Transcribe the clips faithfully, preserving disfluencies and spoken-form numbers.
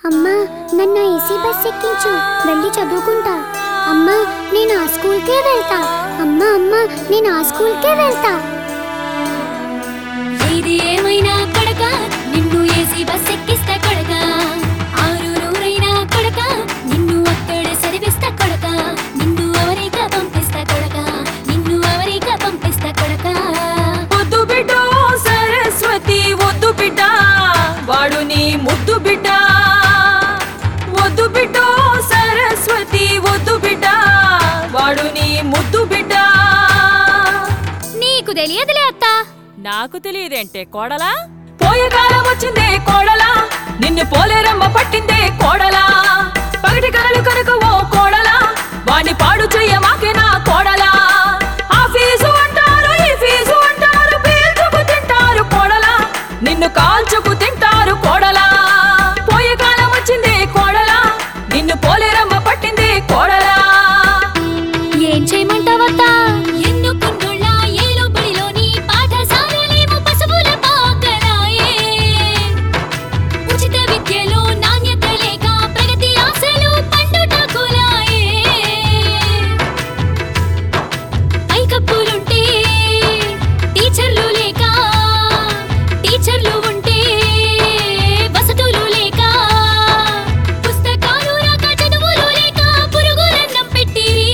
అమ్మా నన్ను AC bus ఎక్కించు, వెళ్ళి చదువుకుంటా. అమ్మా నేను ఆ స్కూల్కే వెళ్తా. అమ్మా అమ్మా నేను ఆ స్కూల్కే వెళ్తా. ఇది ఏమైనా కొడక, నిన్ను ఏసీ బస్ ఎక్కిస్తా కొడక. ఆరు నూరైనా కొడక, నిన్ను అక్కడే చదివిస్తా కొడక. నిన్ను అమెరికా పంపిస్తా కొడక, నిన్ను అమెరికా పంపిస్తా కొడక. వద్దు బిడ్డ సరస్వతి, వద్దు బిడ్డ వాడు నీ ముద్దు బిడ్డ. వద్దు బిడ్డ సరస్వతి, వద్దు బిడ్డ వాడు నీ ముద్దు బిడ్డ. నీకు తెలియదులే అత్త. నాకు తెలియదేంటే కోడలా? పోయే కాలం వచ్చిందే కోడలా, నిన్ను పోలేరమ్మ పట్టిందే కోడలా. పగటి కలలు కనుక ఓ కోడలా, వాణ్ణి పాడు చెయ్య మాకే నా కోడలా. ఆ ఫీజు అంటారు ఈ ఫీజు అంటారు, పీల్చుకు తింటారు కోడలా, నిన్ను కాల్చుకు తింటారు కోడలా. పోయే కాలం వచ్చిందే కోడలా, నిన్ను పోలేరమ్మ పట్టిందే కోడలా. ఏం చేయమంటావత్త? ఎన్నుకున్నోళ్ళ ఏలో బడిలోని పాఠశాలలేమో పశువుల పాకరాయే. ఉచిత విద్యలో నాణ్యత లేక ప్రగతి ఆశలు పండుటకులాయే. పైకప్పులుంటే టీచర్లు లేక, టీచర్లు ఉంటే వసతులు లేక, పుస్తకాలు రాక చదువులు లేక పురుగులన్నం పెట్టిరి.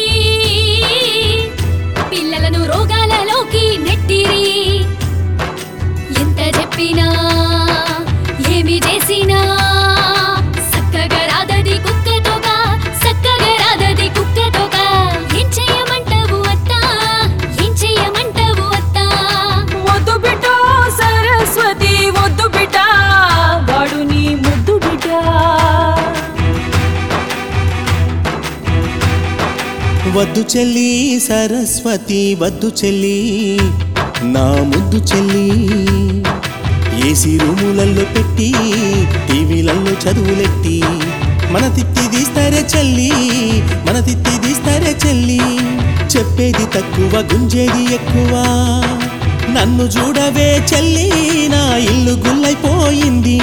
పిల్లలను రోగాలలోకి నెట్టిరి. ఎంత చెప్పినా ఏమి చేసినా సక్కగా రాదది కుక్కతోగా, సక్కగా రాదది కుక్కతోగా. ఏం చెయ్యమంటావు అత్త, ఏం చెయ్యమంటావు అత్త? వద్దు బిడ్డ సరస్వతి, వద్దు బిడ్డ వాడు నీ ముద్దు బిడ్డ. వద్దు చెల్లి సరస్వతి, వద్దు చెల్లి నా ముద్దు చెల్లి. ఏసీ రూములలో పెట్టి టీవీలలో చదువులెట్టి మన తిత్తి తీస్తారే చెల్లి, మన తిత్తి తీస్తారే చెల్లి. చెప్పేది తక్కువ గుంజేది ఎక్కువ, నన్ను చూడవే చెల్లి నా ఇల్లు గుల్లైపోయింది.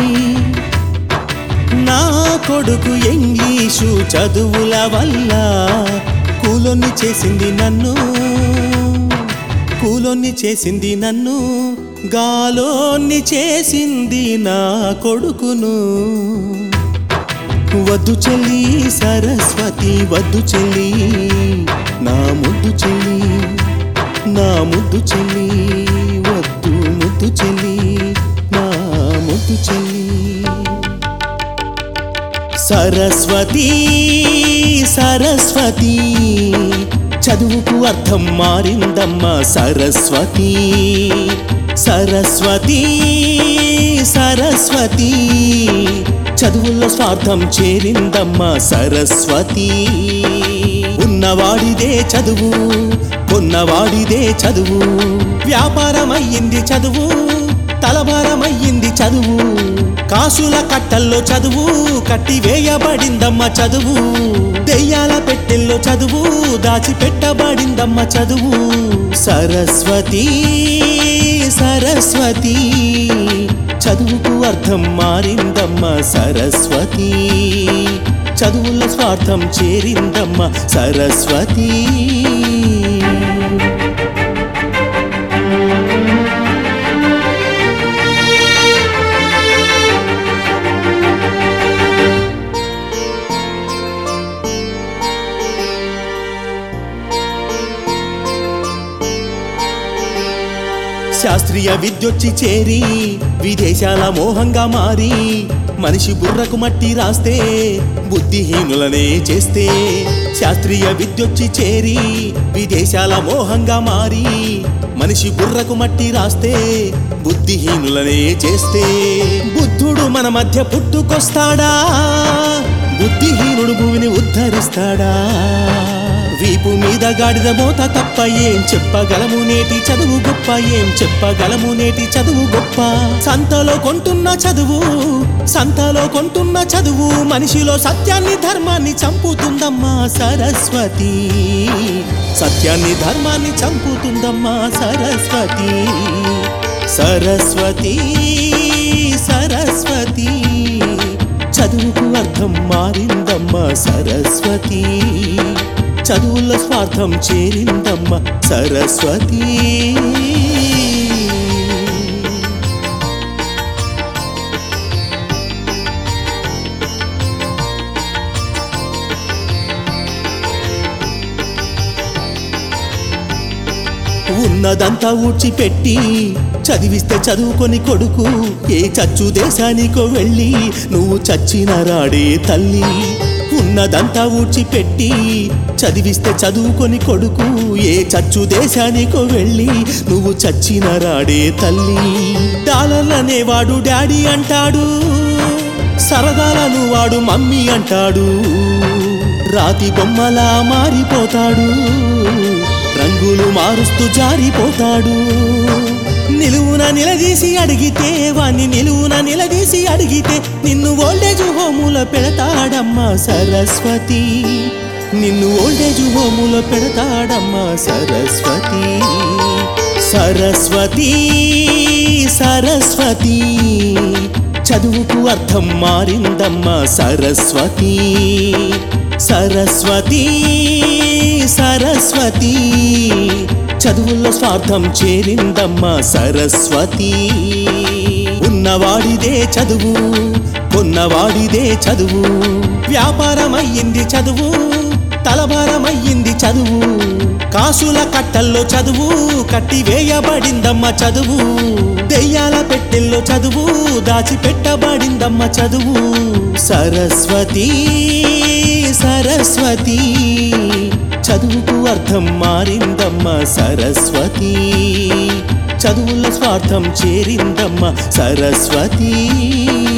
నా కొడుకు ఇంగ్లీషు చదువుల వల్ల కూలోన్ని చేసింది నన్ను, కూలోన్ని చేసింది నన్ను, గాలోన్ని చేసింది నా కొడుకును. వద్దు చెల్లి సరస్వతి, వద్దు చెల్లి నా ముద్దు చెల్లి, నా ముద్దు చెల్లి. వద్దు ముద్దు చెల్లి, నా ముద్దు చెల్లి. సరస్వతి సరస్వతి చదువుకు అర్థం మారిందమ్మా సరస్వతి. సరస్వతి సరస్వతి చదువుల్లో స్వార్థం చేరిందమ్మా సరస్వతి. ఉన్నవాడిదే చదువు, కొన్నవాడిదే చదువు, వ్యాపారమయ్యింది చదువు, తలభారమయ్యింది చదువు. కాసుల కట్టల్లో చదువు, కట్టి వేయబడిందమ్మ చదువు. దెయ్యాల పెట్టెల్లో చదువు, దాచిపెట్టబడిందమ్మ చదువు. సరస్వతి సరస్వతి చదువుకు అర్థం మారిందమ్మ సరస్వతి. చదువుల స్వార్థం చేరిందమ్మ సరస్వతి. శాస్త్రీయ విద్యొచ్చి చేరి విదేశాల మోహంగా మారి మనిషి బుర్రకు మట్టి రాస్తే బుద్ధిహీనులనే చేస్తే. శాస్త్రీయ విద్యొచ్చి చేరి విదేశాల మోహంగా మారి మనిషి బుర్రకు మట్టి రాస్తే బుద్ధిహీనులనే చేస్తే. బుద్ధుడు మన మధ్య పుట్టుకొస్తాడా, బుద్ధిహీనుడు భూమిని ఉద్ధరిస్తాడా? వీపు మీద గాడిద మోత తప్ప ఏం చెప్పగలము నేటి చదువు గొప్ప, ఏం చెప్పగలము నేటి చదువు గొప్ప. సంతలో కొంటున్న చదువు, సంతలో కొంటున్న చదువు మనిషిలో సత్యాన్ని ధర్మాన్ని చంపుతుందమ్మా సరస్వతి. సత్యాన్ని ధర్మాన్ని చంపుతుందమ్మా సరస్వతి. సరస్వతి సరస్వతి చదువు అర్థం మారిందమ్మ సరస్వతి, చదువుల స్వార్థం చేరిందమ్మ సరస్వతి. ఉన్నదంతా ఊడ్చిపెట్టి చదివిస్తే చదువుకొని కొడుకు ఏ చచ్చు దేశానికో వెళ్ళి నువ్వు చచ్చిన రాడే తల్లి. ఉన్నదంతా ఊడ్చిపెట్టి చదివిస్తే చదువుకొని కొడుకు ఏ చచ్చు దేశానికో వెళ్ళి నువ్వు చచ్చిన రాడే తల్లి. డాలర్లనే వాడు డాడీ అంటాడు, సరదాలను వాడు మమ్మీ అంటాడు, రాతి బొమ్మలా మారిపోతాడు, రంగులు మారుస్తూ జారిపోతాడు. నిలువున నిలదీసి అడిగితే వాణ్ణి నిలువున నిలదీసి అడిగితే నిన్ను ఓల్డేజ్ హోములో పెడతాడమ్మా సరస్వతి, నిన్ను ఓల్డేజ్ హోములో పెడతాడమ్మా సరస్వతి. సరస్వతి సరస్వతి చదువుకు అర్థం మారిందమ్మా సరస్వతి. సరస్వతి సరస్వతి చదువుల్లో స్వార్థం చేరిందమ్మా సరస్వతి. ఉన్నవాడిదే చదువు, కొన్నవాడిదే చదువు, వ్యాపారమయ్యింది చదువు, తలభారమయ్యింది చదువు, కాసుల కట్టల్లో చదువు కట్టివేయబడిందమ్మ చదువు, దెయ్యాల పెట్టెల్లో చదువు దాచిపెట్టబడిందమ్మ చదువు. సరస్వతి సరస్వతి చదువుకు అర్థం మారిందమ్మ సరస్వతి, చదువుల స్వార్థం చేరిందమ్మ సరస్వతి.